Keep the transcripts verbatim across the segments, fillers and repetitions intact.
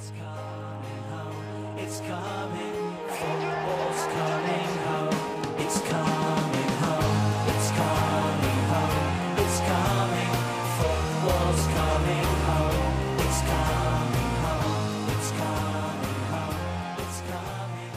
It's coming home, it's coming, football's coming home, it's coming home, it's coming home, it's coming, football's coming home, it's coming home, it's coming home, it's coming.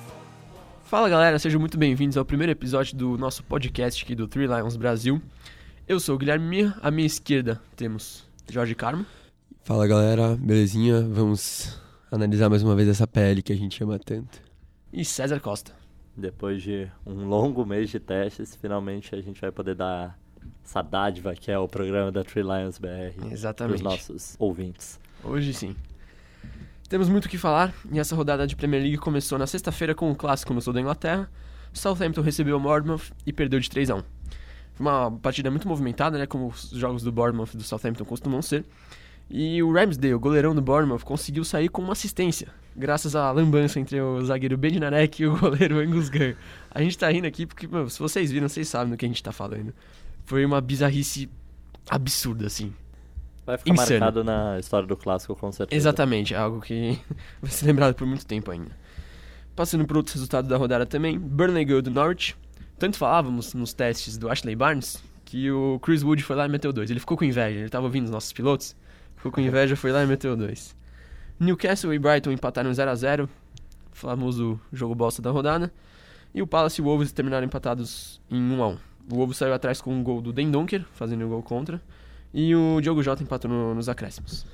Fala galera, sejam muito bem-vindos ao primeiro episódio do nosso podcast aqui do Three Lions Brasil. Eu sou o Guilherme Mir, à minha esquerda temos Jorge Carmo. Fala galera, belezinha? Vamos analisar mais uma vez essa P L que a gente ama tanto. E César Costa. Depois de um longo mês de testes, finalmente a gente vai poder dar essa dádiva que é o programa da Three Lions B R para os nossos ouvintes. Hoje sim. Temos muito o que falar e essa rodada de Premier League começou na sexta-feira com o clássico no sul da Inglaterra. Southampton recebeu o Bournemouth e perdeu de três a um. Foi uma partida muito movimentada, né, como os jogos do Bournemouth e do Southampton costumam ser. E o Ramsdale, o goleirão do Bournemouth, conseguiu sair com uma assistência, graças à lambança entre o zagueiro Bednarek e o goleiro Angus Gunn. A gente tá rindo aqui porque, meu, se vocês viram, vocês sabem do que a gente tá falando. Foi uma bizarrice absurda, assim. Vai ficar Insano. marcado na história do clássico, com certeza. Exatamente, é algo que vai ser lembrado por muito tempo ainda. Passando por outros resultados da rodada também, Burnley ganhou do Norwich. Tanto falávamos nos testes do Ashley Barnes que o Chris Wood foi lá e meteu dois. Ele ficou com inveja, ele tava ouvindo os nossos pilotos. Ficou com inveja, foi lá e meteu dois. Newcastle e Brighton empataram zero a zero, famoso jogo bosta da rodada. E o Palace e o Wolves terminaram empatados em um a um. O Wolves saiu atrás com um gol do Den Donker, fazendo um gol contra. E o Diogo Jota empatou no, nos acréscimos.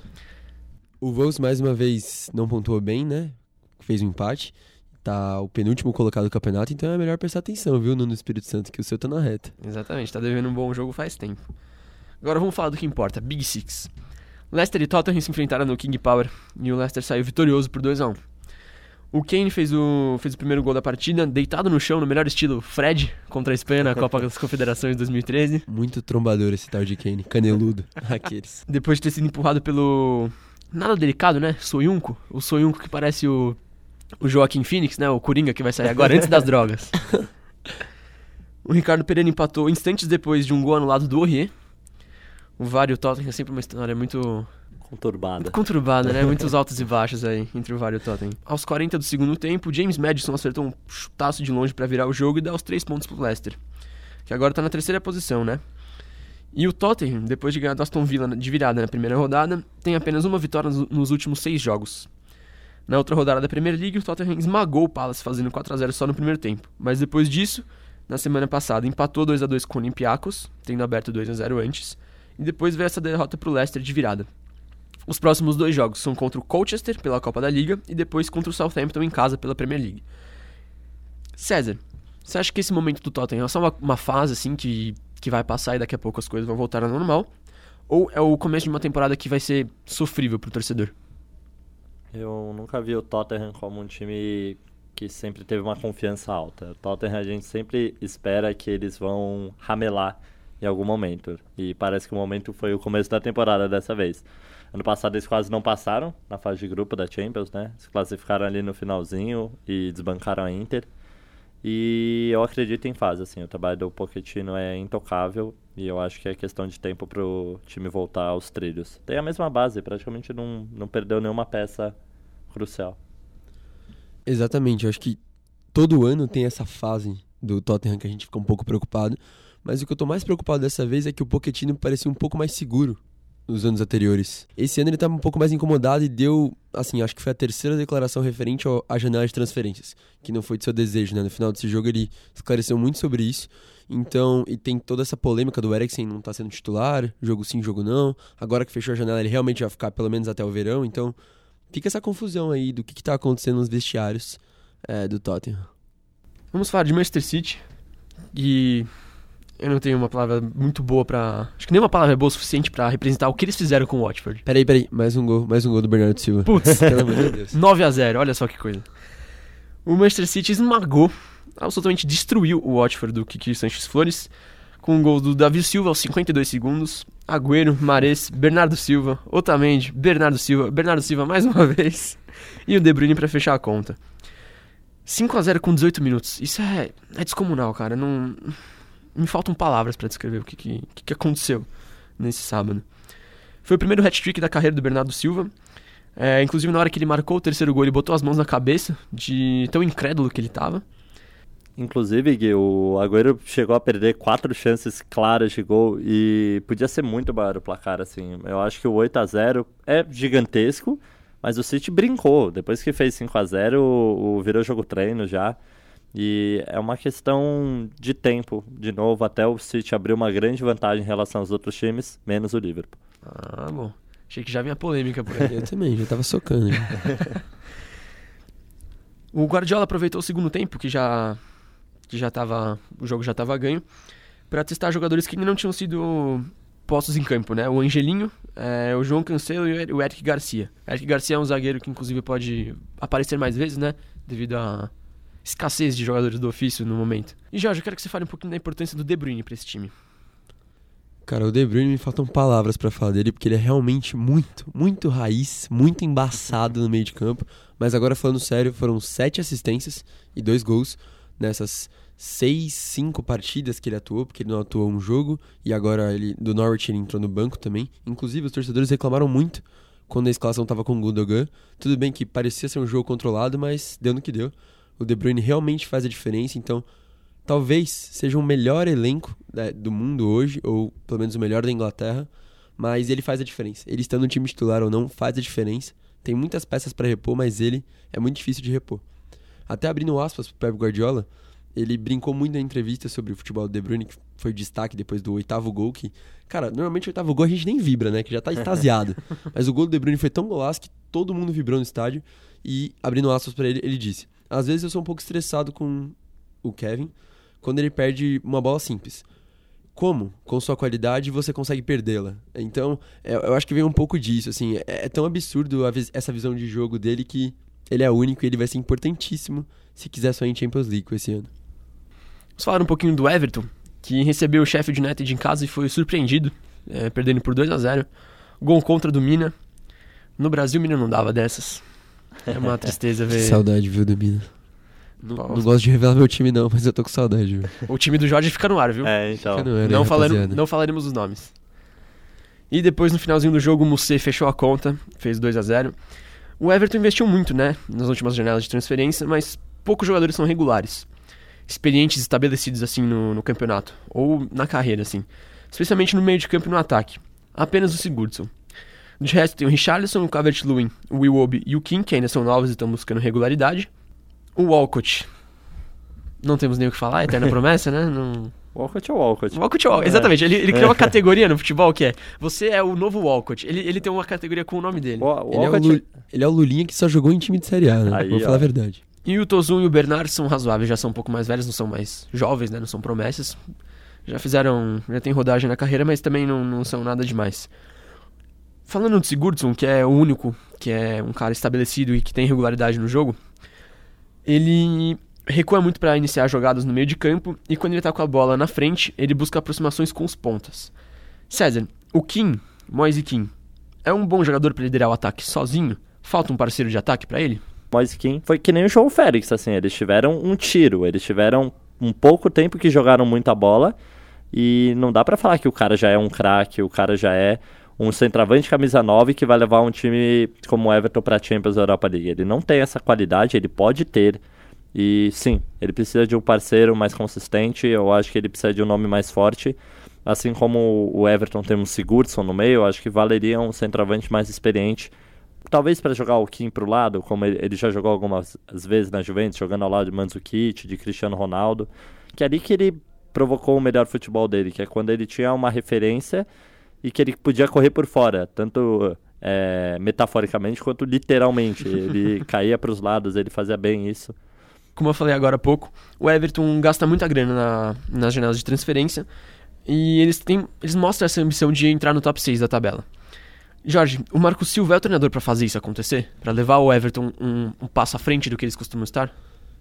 O Wolves mais uma vez não pontuou bem, né? Fez um empate. Tá o penúltimo colocado do campeonato, então é melhor prestar atenção, viu, Nuno Espírito Santo, que o seu tá na reta. Exatamente, tá devendo um bom jogo faz tempo. Agora vamos falar do que importa, Big Six. Leicester e Tottenham se enfrentaram no King Power e o Leicester saiu vitorioso por dois a um. O Kane fez o, fez o primeiro gol da partida, deitado no chão, no melhor estilo Fred, contra a Espanha na Copa das Confederações de dois mil e treze. Muito trombador esse tal de Kane, caneludo, aqueles. Depois de ter sido empurrado pelo... nada delicado, né? Soyuncu. O Soyuncu que parece o, o Joaquim Phoenix, né? O Coringa que vai sair agora, antes das drogas. O Ricardo Pereira empatou instantes depois de um gol anulado do Aurier. O V A R e o Tottenham é sempre uma história muito... Conturbada. Muito conturbada, né? Muitos altos e baixos aí entre o V A R e o Tottenham. Aos quarenta do segundo tempo, James Maddison acertou um chutaço de longe pra virar o jogo e dar os três pontos pro Leicester, que agora tá na terceira posição, né? E o Tottenham, depois de ganhar do Aston Villa de virada na primeira rodada, tem apenas uma vitória nos últimos seis jogos. Na outra rodada da Premier League, o Tottenham esmagou o Palace fazendo quatro a zero só no primeiro tempo. Mas depois disso, na semana passada, empatou dois a dois com o Olympiacos, tendo aberto dois a zero antes, e depois veio essa derrota pro Leicester de virada. Os próximos dois jogos são contra o Colchester pela Copa da Liga e depois contra o Southampton em casa pela Premier League. César, você acha que esse momento do Tottenham é só uma, uma fase assim que, que vai passar e daqui a pouco as coisas vão voltar ao normal? Ou é o começo de uma temporada que vai ser sofrível pro torcedor? Eu nunca vi o Tottenham como um time que sempre teve uma confiança alta. O Tottenham a gente sempre espera que eles vão ramelar em algum momento. E parece que o momento foi o começo da temporada dessa vez. Ano passado eles quase não passaram na fase de grupo da Champions, né? Se classificaram ali no finalzinho e desbancaram a Inter. E eu acredito em fase, assim. O trabalho do Pochettino é intocável e eu acho que é questão de tempo pro time voltar aos trilhos. Tem a mesma base, praticamente não, não perdeu nenhuma peça crucial. Exatamente, eu acho que todo ano tem essa fase do Tottenham que a gente fica um pouco preocupado. Mas o que eu tô mais preocupado dessa vez é que o Pochettino parecia um pouco mais seguro nos anos anteriores. Esse ano ele tá um pouco mais incomodado e deu, assim, acho que foi a terceira declaração referente ao, à janela de transferências, que não foi de seu desejo, né? No final desse jogo ele esclareceu muito sobre isso. Então, e tem toda essa polêmica do Eriksen não tá sendo titular, jogo sim, jogo não. Agora que fechou a janela ele realmente vai ficar pelo menos até o verão, então fica essa confusão aí do que que tá acontecendo nos vestiários é, do Tottenham. Vamos falar de Manchester City e... eu não tenho uma palavra muito boa pra... acho que nem uma palavra é boa o suficiente pra representar o que eles fizeram com o Watford. Peraí, peraí, mais um gol, mais um gol do Bernardo Silva. Putz, pelo amor de Deus. nove a zero, olha só que coisa. O Manchester City esmagou, absolutamente destruiu o Watford do Kiki Sanches Flores, com um gol do Davi Silva aos cinquenta e dois segundos, Agüero, Mahrez, Bernardo Silva, Otamendi, Bernardo Silva, Bernardo Silva mais uma vez, e o De Bruyne pra fechar a conta. cinco a zero com dezoito minutos, isso é, é descomunal, cara, não... me faltam palavras pra descrever o que, que, que aconteceu nesse sábado. Foi o primeiro hat-trick da carreira do Bernardo Silva. É, inclusive, na hora que ele marcou o terceiro gol, ele botou as mãos na cabeça, de tão incrédulo que ele tava. Inclusive, Gui, o Agüero chegou a perder quatro chances claras de gol e podia ser muito maior o placar, assim. Eu acho que o oito a zero é gigantesco, mas o City brincou. Depois que fez cinco a zero, o, o virou jogo treino já. E é uma questão de tempo, de novo, até o City abrir uma grande vantagem em relação aos outros times, menos o Liverpool. Ah, bom. Achei que já vinha polêmica por aí. Eu também, já tava socando. Já. O Guardiola aproveitou o segundo tempo, que já, que já tava, o jogo já estava ganho, para testar jogadores que ainda não tinham sido postos em campo, né? O Angelinho, é, o João Cancelo e o Eric Garcia. O Eric Garcia é um zagueiro que inclusive pode aparecer mais vezes, né? Devido à escassez de jogadores do ofício no momento. E Jorge, eu quero que você fale um pouquinho da importância do De Bruyne para esse time. Cara, o De Bruyne me faltam palavras pra falar dele, porque ele é realmente muito, muito raiz, muito embaçado no meio de campo. Mas agora, falando sério, foram sete assistências e dois gols nessas seis, cinco partidas que ele atuou, porque ele não atuou um jogo, e agora ele do Norwich ele entrou no banco também. Inclusive, os torcedores reclamaram muito quando a escalação tava com o Gundogan. Tudo bem que parecia ser um jogo controlado, mas deu no que deu. O De Bruyne realmente faz a diferença, então talvez seja o melhor elenco, né, do mundo hoje, ou pelo menos o melhor da Inglaterra, mas ele faz a diferença. Ele estando no time titular ou não, faz a diferença. Tem muitas peças para repor, mas ele é muito difícil de repor. Até abrindo aspas pro Pep Guardiola, ele brincou muito na entrevista sobre o futebol do De Bruyne, que foi destaque depois do oitavo gol, que, cara, normalmente o oitavo gol a gente nem vibra, né, que já tá extasiado. Mas o gol do De Bruyne foi tão golaço que todo mundo vibrou no estádio, e abrindo aspas para ele, ele disse: às vezes eu sou um pouco estressado com o Kevin quando ele perde uma bola simples. Como, com sua qualidade, você consegue perdê-la? Então, eu acho que vem um pouco disso, assim, é tão absurdo essa visão de jogo dele que ele é único e ele vai ser importantíssimo se quiser só em Champions League esse ano. Vamos falar um pouquinho do Everton, que recebeu o Sheffield United em casa e foi surpreendido, é, perdendo por dois a zero. Gol contra do Mina. No Brasil, o Mina não dava dessas. É uma tristeza ver. Que saudade, viu, do Mina. Não, Nossa. não gosto de revelar meu time não, mas eu tô com saudade, viu? O time do Jorge fica no ar, viu? É, então. Fica no ar, Não, hein, falando, rapaziada. não falaremos os nomes. E depois, no finalzinho do jogo, o Mussê fechou a conta, fez dois a zero. O Everton investiu muito, né, nas últimas janelas de transferência, mas poucos jogadores são regulares. Experientes, estabelecidos, assim, no, no campeonato. Ou na carreira, assim. Especialmente no meio de campo e no ataque. Apenas o Sigurdsson. De resto, tem o Richarlison, o Calvert-Lewin, o Iwobi e o Kim, que ainda são novos e estão buscando regularidade. O Walcott. Não temos nem o que falar, é eterna promessa, né? Não... Walcott é Walcott. Walcott é Walcott, exatamente. Ele, ele criou uma categoria no futebol que é: você é o novo Walcott. Ele, ele tem uma categoria com o nome dele. O, o Ele é, o Walcott... Lu... ele é o Lulinha que só jogou em time de Série A, né? Aí, Vou ó. falar a verdade. E o Tosun e o Bernard são razoáveis, já são um pouco mais velhos, não são mais jovens, né? Não são promessas. Já fizeram, já tem rodagem na carreira, mas também não, não são nada demais. Falando do Sigurdsson, que é o único, que é um cara estabelecido e que tem regularidade no jogo, ele recua muito para iniciar jogadas no meio de campo e quando ele tá com a bola na frente, ele busca aproximações com os pontas. César, o Kim, Moise Kean, é um bom jogador para liderar o ataque sozinho? Falta um parceiro de ataque para ele? Moise Kean foi que nem o João Félix, assim, eles tiveram um tiro, eles tiveram um pouco tempo que jogaram muita bola e não dá pra falar que o cara já é um craque, o cara já é um centroavante camisa nove que vai levar um time como o Everton pra Champions Europa League. Ele não tem essa qualidade, ele pode ter, e sim, ele precisa de um parceiro mais consistente, eu acho que ele precisa de um nome mais forte, assim como o Everton tem um Sigurdsson no meio, eu acho que valeria um centroavante mais experiente. Talvez para jogar o Kim pro lado, como ele, ele já jogou algumas vezes na Juventus, jogando ao lado de Mandzukic, de Cristiano Ronaldo, que é ali que ele provocou o melhor futebol dele, que é quando ele tinha uma referência e que ele podia correr por fora, tanto é, metaforicamente quanto literalmente. Ele caía para os lados, ele fazia bem isso. Como eu falei agora há pouco, o Everton gasta muita grana na, nas janelas de transferência e eles, têm, eles mostram essa ambição de entrar no top seis da tabela. Jorge, o Marco Silva é o treinador para fazer isso acontecer? Para levar o Everton um, um passo à frente do que eles costumam estar?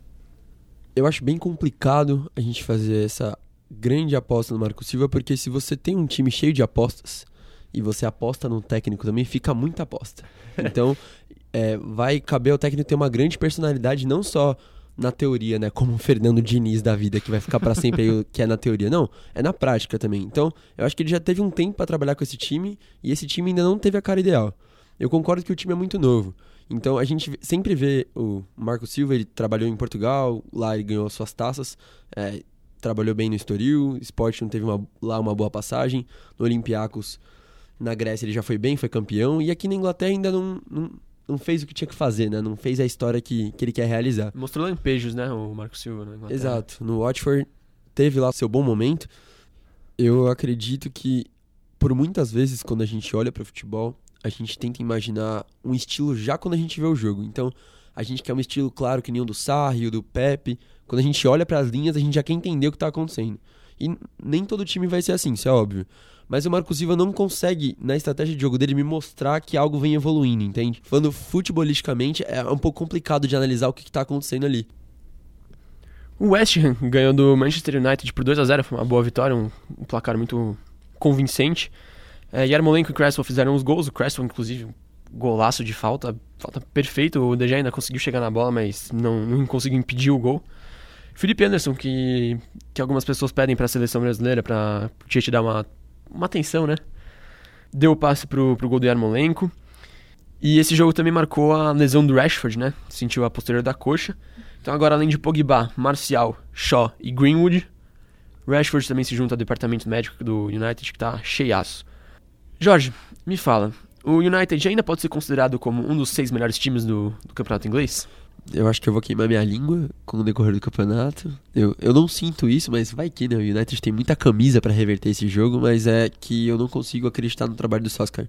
Eu acho bem complicado a gente fazer essa grande aposta no Marco Silva, porque se você tem um time cheio de apostas e você aposta num técnico também, fica muita aposta. Então, é, vai caber ao técnico ter uma grande personalidade, não só na teoria, né, como o Fernando Diniz da vida, que vai ficar pra sempre aí, que é na teoria. Não, é na prática também. Então, eu acho que ele já teve um tempo pra trabalhar com esse time e esse time ainda não teve a cara ideal. Eu concordo que o time é muito novo. Então a gente sempre vê o Marco Silva, ele trabalhou em Portugal, lá ele ganhou as suas taças, é, trabalhou bem no Estoril, Sporting teve uma, lá uma boa passagem, no Olympiacos, na Grécia ele já foi bem, foi campeão, e aqui na Inglaterra ainda não, não, não fez o que tinha que fazer, né? Não fez a história que, que ele quer realizar. Mostrou lampejos, né, o Marco Silva na Inglaterra. Exato, no Watford teve lá seu bom momento. Eu acredito que por muitas vezes quando a gente olha para o futebol, a gente tenta imaginar um estilo já quando a gente vê o jogo. Então, a gente quer um estilo claro que nem o do Sarri, o do Pepe. Quando a gente olha para as linhas, a gente já quer entender o que está acontecendo. E nem todo time vai ser assim, isso é óbvio. Mas o Marco Silva não consegue, na estratégia de jogo dele, me mostrar que algo vem evoluindo, entende? Falando futebolisticamente, é um pouco complicado de analisar o que está acontecendo ali. O West Ham ganhou do Manchester United por dois a zero, foi uma boa vitória, um, um placar muito convincente. É, Yarmolenko e Cresswell fizeram os gols, o Cresswell inclusive um golaço de falta, falta perfeito, o De Gea ainda conseguiu chegar na bola, mas não, não conseguiu impedir o gol. Felipe Anderson, que, que algumas pessoas pedem para a seleção brasileira, para o Tite dar uma, uma atenção, né? Deu o passe pro, pro gol do Yarmolenko. E esse jogo também marcou a lesão do Rashford, né? Sentiu a posterior da coxa. Então agora, além de Pogba, Martial, Shaw e Greenwood, Rashford também se junta ao departamento médico do United, que tá cheiaço. Jorge, me fala, o United ainda pode ser considerado como um dos seis melhores times do, do campeonato inglês? Eu acho que eu vou queimar minha língua com o decorrer do campeonato. Eu, eu não sinto isso, mas vai que, né? O United tem muita camisa pra reverter esse jogo, mas é que eu não consigo acreditar no trabalho do Solskjaer.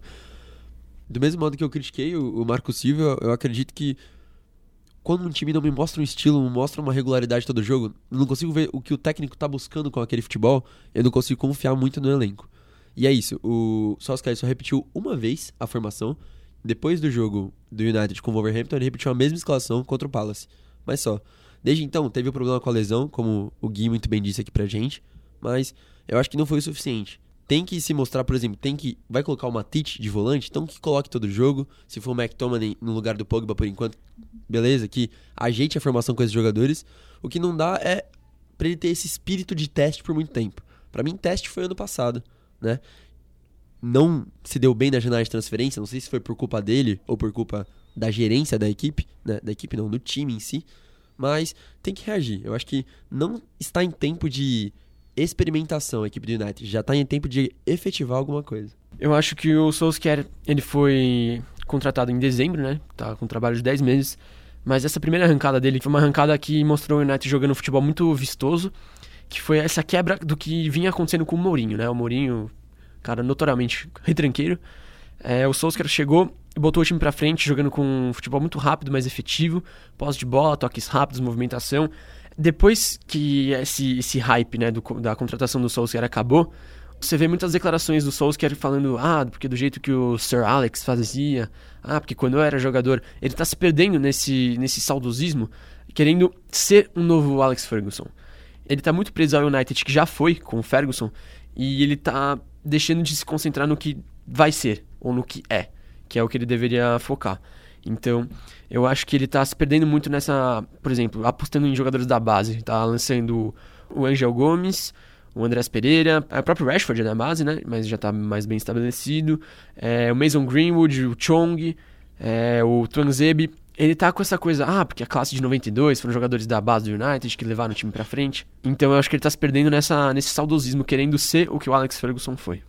Do mesmo modo que eu critiquei o, o Marco Silva, eu, eu acredito que quando um time não me mostra um estilo, não mostra uma regularidade todo jogo, eu não consigo ver o que o técnico tá buscando com aquele futebol, eu não consigo confiar muito no elenco. E é isso, o Solskjaer só repetiu uma vez a formação. Depois do jogo do United com o Wolverhampton, ele repetiu a mesma escalação contra o Palace. Mas só. Desde então, teve um problema com a lesão, como o Gui muito bem disse aqui pra gente. Mas eu acho que não foi o suficiente. Tem que se mostrar, por exemplo, tem que... Vai colocar o Matip de volante, então que coloque todo jogo. Se for o McTominay no lugar do Pogba por enquanto, beleza, que ajeite a formação com esses jogadores. O que não dá é pra ele ter esse espírito de teste por muito tempo. Pra mim, teste foi ano passado, né? Não se deu bem na janela de transferência, não sei se foi por culpa dele ou por culpa da gerência da equipe, né? Da equipe não, do time em si, mas tem que reagir. Eu acho que não está em tempo de experimentação a equipe do United, já está em tempo de efetivar alguma coisa. Eu acho que o Solskjaer, ele foi contratado em dezembro, né? Tá com um trabalho de dez meses, mas essa primeira arrancada dele foi uma arrancada que mostrou o United jogando futebol muito vistoso, que foi essa quebra do que vinha acontecendo com o Mourinho, né? O Mourinho, cara, notoriamente retranqueiro. É, o Solskjaer chegou e botou o time pra frente, jogando com um futebol muito rápido, mais efetivo, posse de bola, toques rápidos, movimentação. Depois que esse, esse hype, né, do, da contratação do Solskjaer acabou, você vê muitas declarações do Solskjaer falando, ah, porque do jeito que o Sir Alex fazia, ah, porque quando eu era jogador, ele tá se perdendo nesse, nesse saudosismo, querendo ser um novo Alex Ferguson. Ele tá muito preso ao United, que já foi com o Ferguson, e ele tá deixando de se concentrar no que vai ser, ou no que é, que é o que ele deveria focar. Então, eu acho que ele tá se perdendo muito nessa, por exemplo, apostando em jogadores da base. Tá lançando o Angel Gomes, o Andrés Pereira, o próprio Rashford é da base, né? Mas já tá mais bem estabelecido. É, o Mason Greenwood, o Chong, é, o Tuanzebe. Ele tá com essa coisa, ah, porque a classe de noventa e dois foram jogadores da base do United que levaram o time pra frente. Então eu acho que ele tá se perdendo nessa, nesse saudosismo, querendo ser o que o Alex Ferguson foi.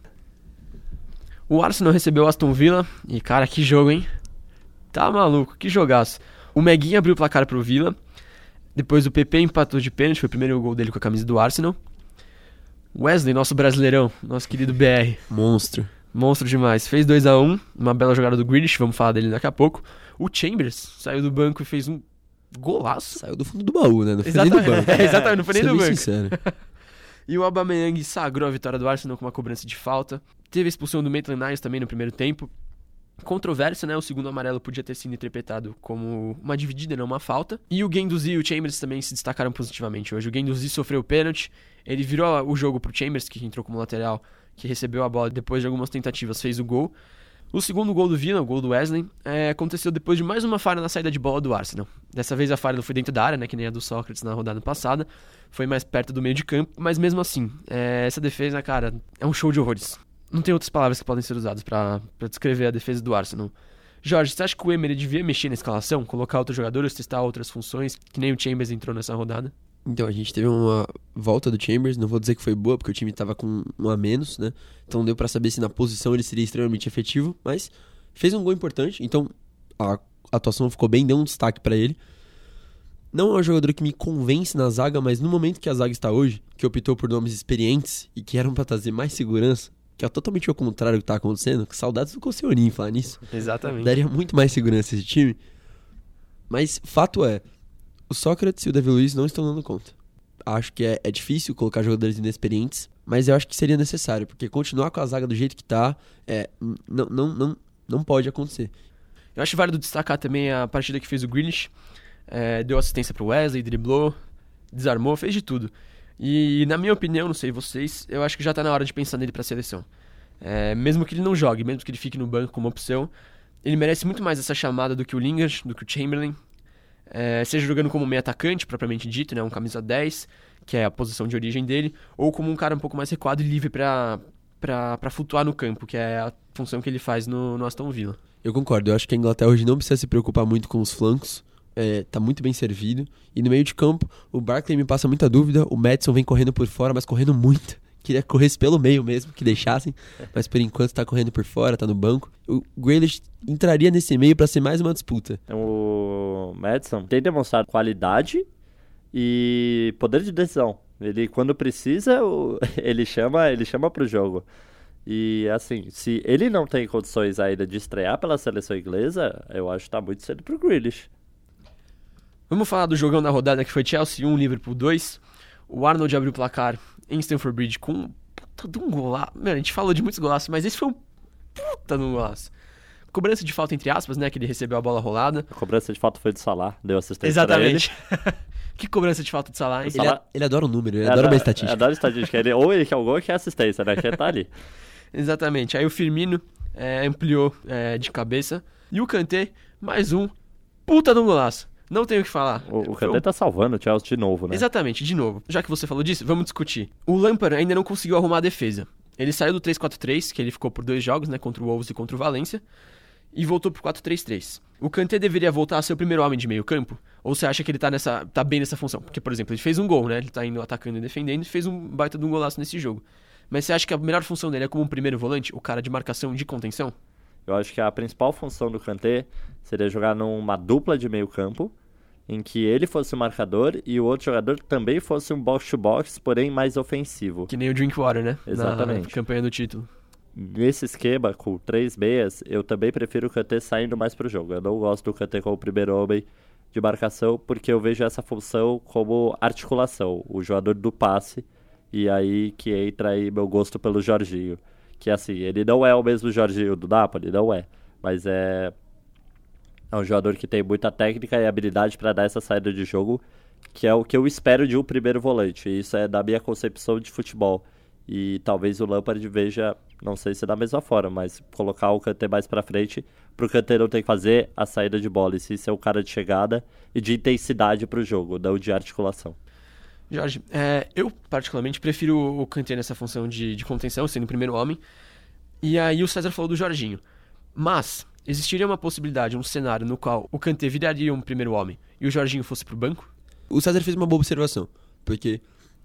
O Arsenal recebeu o Aston Villa, e cara, que jogo, hein? Tá maluco, que jogaço. O Meguinha abriu o placar pro Villa, depois o P P empatou de pênalti, foi o primeiro gol dele com a camisa do Arsenal. Wesley, nosso brasileirão, nosso querido B R. Monstro. Monstro demais. Fez dois a um, uma bela jogada do Grealish, vamos falar dele daqui a pouco. O Chambers saiu do banco e fez um golaço. Saiu do fundo do baú, né? Não foi Exatamente, nem do banco. exatamente, não foi nem Ser do bem banco. sincero. E o Aubameyang sagrou a vitória do Arsenal com uma cobrança de falta. Teve a expulsão do Maitland-Niles também no primeiro tempo. Controvérsia, né? O segundo amarelo podia ter sido interpretado como uma dividida, não uma falta. E o Guendouzi e o Chambers também se destacaram positivamente hoje. O Guendouzi sofreu o pênalti, ele virou o jogo pro Chambers, que entrou como lateral, que recebeu a bola depois de algumas tentativas, fez o gol. O segundo gol do Villa, o gol do Wesley, é, aconteceu depois de mais uma falha na saída de bola do Arsenal. Dessa vez a falha não foi dentro da área, né, que nem a do Sócrates na rodada passada, foi mais perto do meio de campo, mas mesmo assim, é, essa defesa, cara, é um show de horrores. Não tem outras palavras que podem ser usadas pra, pra descrever a defesa do Arsenal. Jorge, você acha que o Emery devia mexer na escalação? Colocar outros jogadores, testar outras funções? Que nem o Chambers entrou nessa rodada. Então, a gente teve uma volta do Chambers, não vou dizer que foi boa, porque o time tava com um a menos, né? Então deu pra saber se na posição ele seria extremamente efetivo, mas fez um gol importante, então a atuação ficou bem, deu um destaque pra ele. Não é um jogador que me convence na zaga, mas no momento que a zaga está hoje, que optou por nomes experientes e que eram pra trazer mais segurança, que é totalmente ao contrário do que tá acontecendo, que saudades do Koscielny falar nisso. Exatamente. Daria muito mais segurança esse time. Mas fato é, o Sócrates e o David Luiz não estão dando conta. Acho que é, é difícil colocar jogadores inexperientes, mas eu acho que seria necessário, porque continuar com a zaga do jeito que tá, é, não, não, não, não pode acontecer. Eu acho válido destacar também a partida que fez o Grealish. É, deu assistência pro Wesley, driblou, desarmou, fez de tudo. E na minha opinião, não sei vocês, eu acho que já tá na hora de pensar nele pra seleção. É, mesmo que ele não jogue, mesmo que ele fique no banco como opção, ele merece muito mais essa chamada do que o Lingard, do que o Chamberlain. É, seja jogando como meio atacante, propriamente dito, né, um camisa dez, que é a posição de origem dele, ou como um cara um pouco mais recuado e livre pra, pra, pra flutuar no campo, que é a função que ele faz no, no Aston Villa. Eu concordo, eu acho que a Inglaterra hoje não precisa se preocupar muito com os flancos, é, tá muito bem servido, e no meio de campo, o Barkley me passa muita dúvida, o Maddison vem correndo por fora, mas correndo muito. Queria que corresse pelo meio mesmo, que deixassem, mas por enquanto tá correndo por fora, tá no banco. O Grealish entraria nesse meio pra ser mais uma disputa. O Maddison tem demonstrado qualidade e poder de decisão. Ele, quando precisa, o- ele chama, ele chama pro jogo. E assim, se ele não tem condições ainda de estrear pela seleção inglesa, eu acho que tá muito cedo pro Grealish. Vamos falar do jogão da rodada que foi Chelsea um, Liverpool dois. O Arnold abriu o placar em Stamford Bridge com um puta de um golaço. Mano, a gente falou de muitos golaços, mas esse foi um puta de um golaço. Cobrança de falta entre aspas, né, que ele recebeu a bola rolada. A cobrança de falta foi do Salah, deu assistência pra ele. Exatamente. Que cobrança de falta de Salah, hein? Esse- Ele, Salah- a- ele adora o número, ele É, adora uma adora- estatística. Adora estatística. Ele, ou ele quer o gol ou quer a assistência, né? Quer tá ali. Exatamente. Aí o Firmino é, ampliou é, de cabeça. E o Kanté, mais um puta de um golaço. Não tenho o que falar. O, o Foi Kanté tá salvando o Chelsea de novo, né? Exatamente, de novo. Já que você falou disso, vamos discutir. O Lampard ainda não conseguiu arrumar a defesa. Ele saiu do três quatro três, que ele ficou por dois jogos, né, contra o Wolves e contra o Valência, e voltou pro quatro três três. O Kanté deveria voltar a ser o primeiro homem de meio campo? Ou você acha que ele tá, nessa, tá bem nessa função? Porque, por exemplo, ele fez um gol, né? Ele tá indo atacando e defendendo e fez um baita de um golaço nesse jogo. Mas você acha que a melhor função dele é como um primeiro volante, o cara de marcação de contenção? Eu acho que a principal função do Kanté seria jogar numa dupla de meio campo, em que ele fosse o marcador e o outro jogador também fosse um box-to-box, porém mais ofensivo. Que nem o Drinkwater, né? Exatamente. Na campanha do título. Nesse esquema, com três meias, eu também prefiro o Kanté saindo mais pro jogo. Eu não gosto do Kanté como primeiro homem de marcação, porque eu vejo essa função como articulação, o jogador do passe, e aí que entra aí meu gosto pelo Jorginho. Que assim, ele não é o mesmo Jorginho do Napoli, não é, mas é... É um jogador que tem muita técnica e habilidade para dar essa saída de jogo, que é o que eu espero de um primeiro volante. E isso é da minha concepção de futebol. E talvez o Lampard veja, não sei se da mesma forma, mas colocar o Kanté mais para frente, para o Kanté não ter que fazer a saída de bola, e sim ser um cara de chegada e de intensidade para o jogo, não de articulação. Jorge, é, eu particularmente prefiro o Kanté nessa função de, de contenção, sendo o primeiro homem. E aí o César falou do Jorginho. Mas existiria uma possibilidade, um cenário no qual o Kanté viraria um primeiro homem e o Jorginho fosse pro banco? O César fez uma boa observação, porque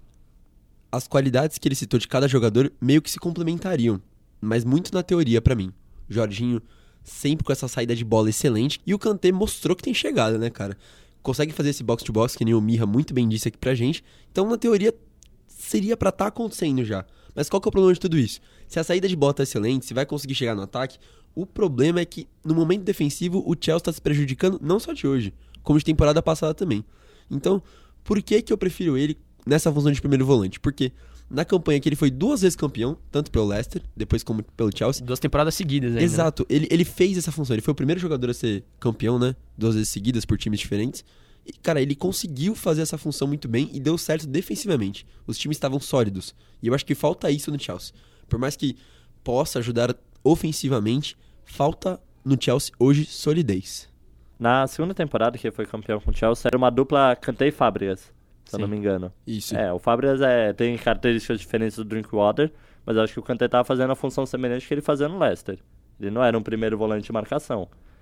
as qualidades que ele citou de cada jogador meio que se complementariam, mas muito na teoria pra mim. Jorginho sempre com essa saída de bola excelente, e o Kanté mostrou que tem chegada, né, cara? Consegue fazer esse box-to-box, que nem o Mirra muito bem disse aqui pra gente, então na teoria seria pra estar acontecendo já. Mas qual que é o problema de tudo isso? Se a saída de bola tá excelente, se vai conseguir chegar no ataque, o problema é que no momento defensivo o Chelsea tá se prejudicando não só de hoje, como de temporada passada também. Então, por que que eu prefiro ele nessa função de primeiro volante? Porque na campanha que ele foi duas vezes campeão, tanto pelo Leicester, depois como pelo Chelsea. Duas temporadas seguidas aí, Exato, ele, ele fez essa função, ele foi o primeiro jogador a ser campeão, né? Duas vezes seguidas por times diferentes. E, cara, ele conseguiu fazer essa função muito bem e deu certo defensivamente. Os times estavam sólidos. E eu acho que falta isso no Chelsea. Por mais que possa ajudar ofensivamente, falta no Chelsea hoje solidez. Na segunda temporada que ele foi campeão com o Chelsea, era uma dupla Kanté e Fábricas, se eu não Sim. me engano. Isso. É, o Fábricas é, tem características diferentes do Drinkwater, mas eu acho que o Kanté tava fazendo a função semelhante que ele fazia no Leicester. Ele não era um primeiro volante de marcação.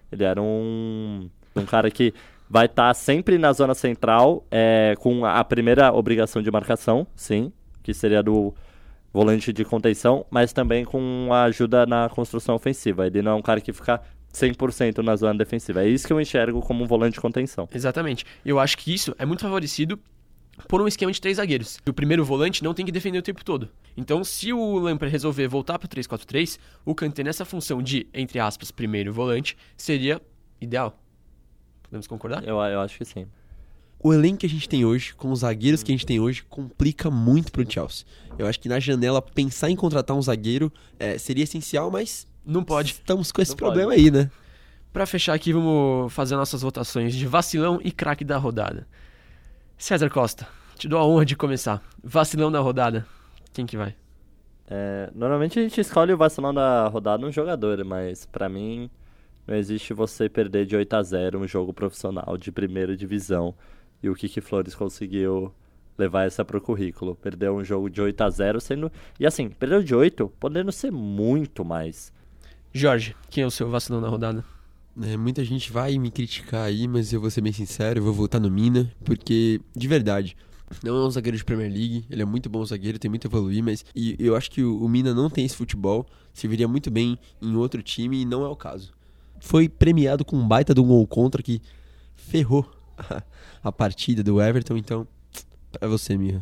Ele era um, um cara que vai estar sempre na zona central, é, com a primeira obrigação de marcação, sim, que seria do volante de contenção, mas também com a ajuda na construção ofensiva. Ele não é um cara que fica cem por cento na zona defensiva. É isso que eu enxergo como um volante de contenção. Exatamente. Eu acho que isso é muito favorecido por um esquema de três zagueiros. O primeiro volante não tem que defender o tempo todo. Então, se o Lampard resolver voltar para o três quatro três, o Kanté nessa função de, entre aspas, primeiro volante, seria ideal. Podemos concordar? Eu, eu acho que sim. O elenco que a gente tem hoje, com os zagueiros que a gente tem hoje, complica muito pro Chelsea. Eu acho que na janela, pensar em contratar um zagueiro é, seria essencial, mas Não pode. estamos com esse Não problema pode. aí, né? Pra fechar aqui, vamos fazer nossas votações de vacilão e craque da rodada. César Costa, te dou a honra de começar. Vacilão da rodada, quem que vai? É, normalmente a gente escolhe o vacilão da rodada um jogador, mas pra mim não existe você perder de oito a zero um jogo profissional de primeira divisão. E o Kiki Flores conseguiu levar essa pro currículo. Perdeu um jogo de oito a zero, sendo... E assim, perdeu de oito, podendo ser muito mais. Jorge, quem é o seu vacilão da rodada? É, muita gente vai me criticar aí, mas eu vou ser bem sincero, eu vou votar no Mina, porque, de verdade, não é um zagueiro de Premier League, ele é muito bom zagueiro, tem muito a evoluir, mas e eu acho que o, o Mina não tem esse futebol, serviria muito bem em outro time e não é o caso. Foi premiado com um baita de um gol contra que ferrou a, a partida do Everton, então, pra você, Mirra.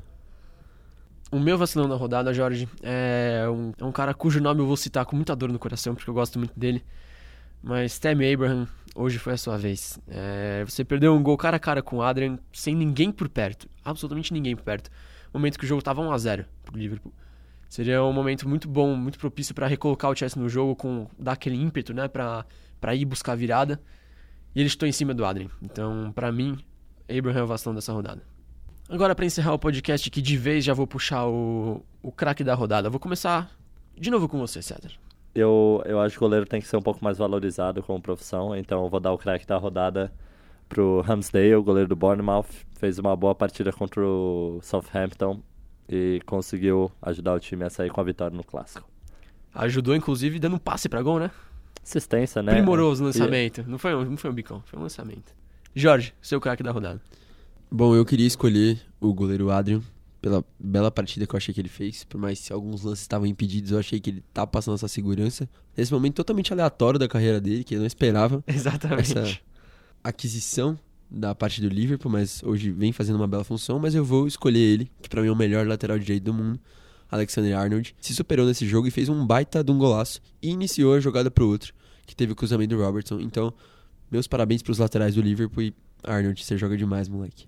O meu vacilão da rodada, Jorge, é um, é um cara cujo nome eu vou citar com muita dor no coração, porque eu gosto muito dele. Mas Tammy Abraham, hoje foi a sua vez. É, você perdeu um gol cara a cara com o Adrian, sem ninguém por perto. Absolutamente ninguém por perto. Momento que o jogo estava um a zero pro Liverpool. Seria um momento muito bom, muito propício para recolocar o Chelsea no jogo, com dar aquele ímpeto, né, pra, pra ir buscar a virada. E ele estou em cima do Adrian. Então, pra mim, Abraham é o vacilão dessa rodada. Agora, pra encerrar o podcast aqui de vez, já vou puxar o, o craque da rodada. Vou começar de novo com você, César. Eu, eu acho que o goleiro tem que ser um pouco mais valorizado como profissão, então eu vou dar o craque da rodada pro Ramsdale, o goleiro do Bournemouth. Fez uma boa partida contra o Southampton e conseguiu ajudar o time a sair com a vitória no Clássico. Ajudou, inclusive, dando um passe pra gol, né? Assistência, né? Primoroso o E- lançamento. Não, foi um, não foi um bicão, foi um lançamento. Jorge, seu craque da rodada. Bom, eu queria escolher o goleiro Adrian pela bela partida que eu achei que ele fez. Por mais que alguns lances estavam impedidos, eu achei que ele tá passando essa segurança. Nesse momento totalmente aleatório da carreira dele, que eu não esperava Exatamente. essa aquisição da parte do Liverpool, mas hoje vem fazendo uma bela função. Mas eu vou escolher ele, que pra mim é o melhor lateral direito do mundo, Alexander-Arnold. Se superou nesse jogo e fez um baita de um golaço e iniciou a jogada pro outro, que teve o cruzamento do Robertson. Então, meus parabéns pros laterais do Liverpool e Arnold, você joga demais, moleque.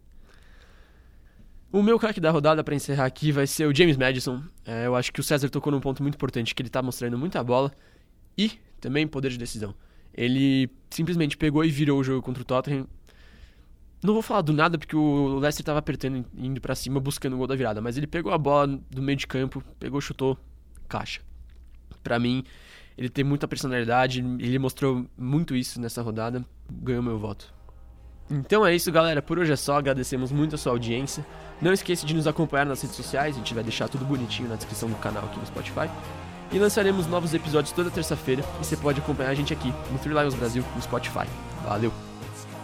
O meu craque da rodada pra encerrar aqui vai ser o James Maddison. É, eu acho que o César tocou num ponto muito importante, que ele tá mostrando muita bola e também poder de decisão. Ele simplesmente pegou e virou o jogo contra o Tottenham. Não vou falar do nada, porque o Leicester tava apertando, indo pra cima, buscando o gol da virada, mas ele pegou a bola do meio de campo, pegou, chutou, caixa. Pra mim, ele tem muita personalidade, ele mostrou muito isso nessa rodada, ganhou meu voto. Então é isso, galera, por hoje é só, agradecemos muito a sua audiência. Não esqueça de nos acompanhar nas redes sociais, a gente vai deixar tudo bonitinho na descrição do canal aqui no Spotify. E lançaremos novos episódios toda terça-feira, e você pode acompanhar a gente aqui no Three Lions Brasil no Spotify. Valeu! It's